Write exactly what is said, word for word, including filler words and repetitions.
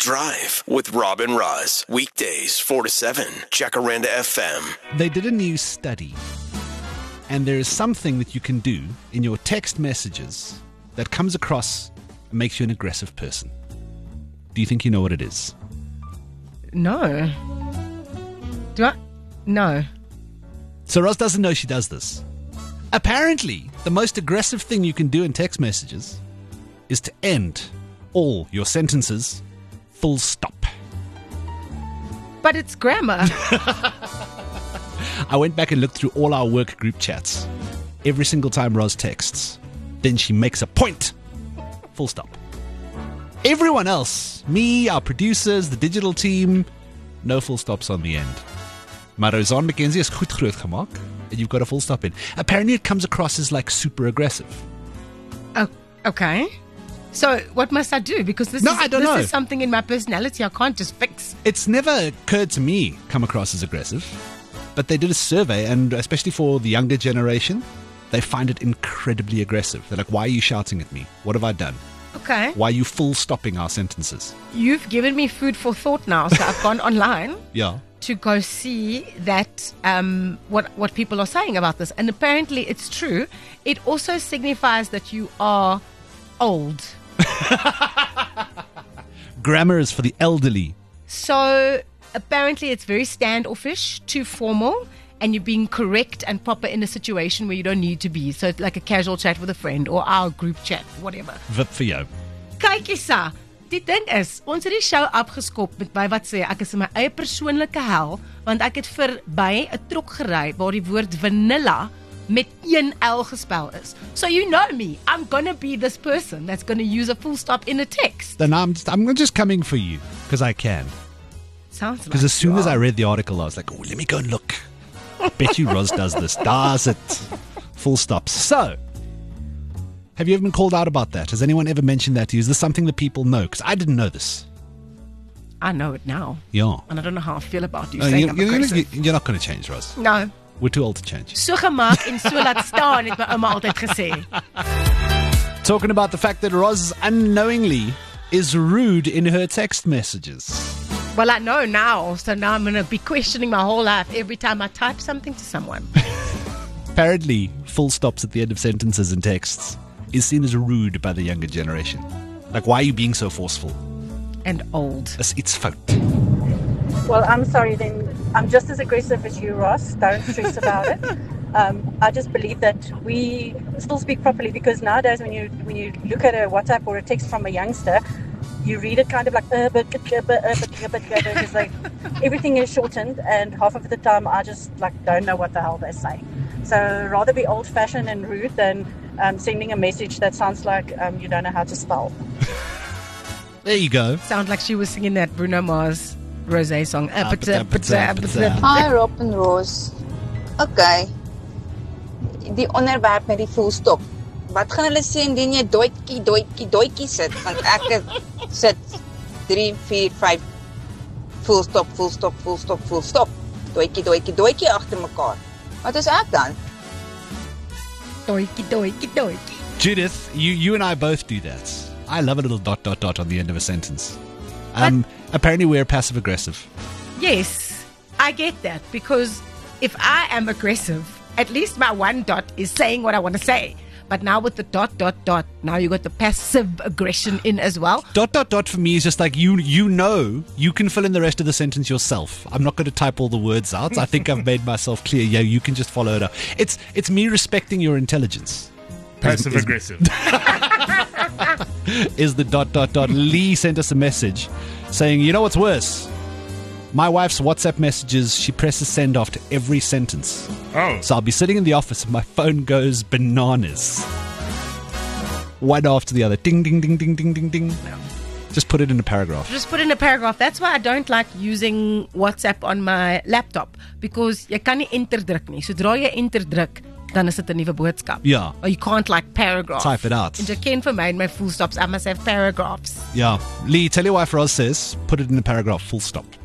Drive with Rob and Roz. Weekdays, four to seven. Jacaranda F M. They did a new study, and there is something that you can do in your text messages that comes across and makes you an aggressive person. Do you think you know what it is? No. Do I? No. So Roz doesn't know she does this. Apparently, the most aggressive thing you can do in text messages is to end all your sentences full stop. But it's grammar. I went back and looked through all our work group chats. Every single time Roz texts, then she makes a point. Full stop. Everyone else, me, our producers, the digital team, no full stops on the end. Maar Rosanne McKenzie is goed groot gemaak, and you've got a full stop in. Apparently it comes across as like super aggressive. Oh, okay. So what must I do? Because this, No, is, I don't this know. is something in my personality I can't just fix. It's never occurred to me come across as aggressive, but they did a survey, and especially for the younger generation, they find it incredibly aggressive. They're like, why are you shouting at me? What have I done? Okay. Why are you full stopping our sentences? You've given me food for thought now, so I've gone online Yeah. to go see that um, what what people are saying about this, and apparently it's true. It also signifies that you are old. Grammar is for the elderly. So apparently it's very standoffish, too formal, and you're being correct and proper in a situation where you don't need to be. So it's like a casual chat with a friend or our group chat, whatever. Wip vir jou. Kykie sa, die ding is, ons het die show afgeskop met my wat sê, ek is in my eie persoonlike hel, want ek het verby 'n trok gery waar die woord vanilla met een L gespel is. So you know me, I'm gonna be this person that's gonna use a full stop in a text. Then I'm just, I'm just coming for you, because I can. Sounds like Because as soon you as I are. read the article, I was like, oh, let me go and look. Bet you Roz does this. Does it? Full stops. So, have you ever been called out about that? Has anyone ever mentioned that to you? Is this something that people know? Because I didn't know this. I know it now. Yeah. And I don't know how I feel about you Uh, saying you, I'm you, aggressive. you, you're not going to change, Roz. No. We're too old to change. So gemaak en so laat staan, het my ouma altyd gesê. Talking about the fact that Roz unknowingly is rude in her text messages. Well, I know now, so now I'm going to be questioning my whole life every time I type something to someone. Apparently, full stops at the end of sentences and texts is seen as rude by the younger generation. Like, why are you being so forceful? And old. It's, it's fout. Well, I'm sorry then. I'm just as aggressive as you, Ross. Don't stress about it. Um, I just believe that we still speak properly, because nowadays when you when you look at a WhatsApp or a text from a youngster, you read it kind of like, uh, but, uh, but, uh, but, but, but, it's like everything is shortened, and half of the time I just like don't know what the hell they're saying. So rather be old-fashioned and rude than um, sending a message that sounds like um, you don't know how to spell. There you go. Sounds like she was singing that Bruno Mars Rosé song. Ah, pata, pata, pata. Hi Rob en Roos. Okay. Die onderwerp met die full stop. Wat gaan hulle sê indien jy doetjie doetjie doetjie sit? Want ek het sit drie, vier, vyf full stop, full stop, full stop, full stop. Doetjie doetjie doetjie agter mekaar. Wat is ek dan? Doikie, doikie, doikie. Judith, you, you and I both do that. I love a little dot, dot, dot on the end of a sentence. Um, apparently we're passive-aggressive. Yes, I get that, because if I am aggressive, at least my one dot is saying what I want to say. But now with the dot, dot, dot, now you got the passive aggression in as well. Dot, dot, dot for me is just like, you you know, you can fill in the rest of the sentence yourself. I'm not going to type all the words out. I think I've made myself clear. Yeah, you can just follow it up. It's, it's me respecting your intelligence. Passive Is- aggressive. is the dot, dot, dot. Lee sent us a message saying, you know what's worse? My wife's WhatsApp messages, she presses send after every sentence. Oh. So I'll be sitting in the office and my phone goes bananas. One after the other. Ding, ding, ding, ding, ding, ding, ding. Just put it in a paragraph. Just put in a paragraph. That's why I don't like using WhatsApp on my laptop, because jy kan nie enter druk nie. Sodra jy enter druk, dan is dit 'n nuwe boodskap. Yeah. Or you can't like paragraph. Type it out. En jy ken vir my in my full stops, I must have paragraphs. Yeah. Lee, tell your wife Roz says, put it in a paragraph, full stop.